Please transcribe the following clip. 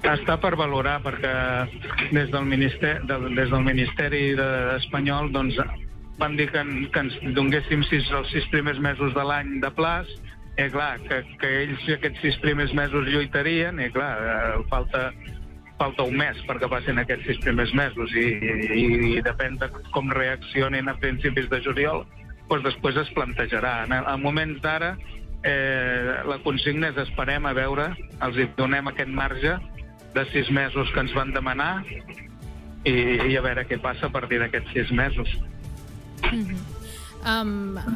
Està per valorar, perquè des del Ministeri espanyol doncs, van dir que ens donguéssim els 6 primers mesos de l'any de plaç, i clar, que ells aquests 6 primers mesos lluitarien, i clar, falta un mes perquè passin aquests 6 primers mesos, i depèn de com reaccionin a principis de juliol, doncs després es plantejarà. En moments d'ara, la consigna és esperem a veure, els donem aquest marge de 6 mesos que ens van demanar i a veure què passa a partir d'aquests 6 mesos.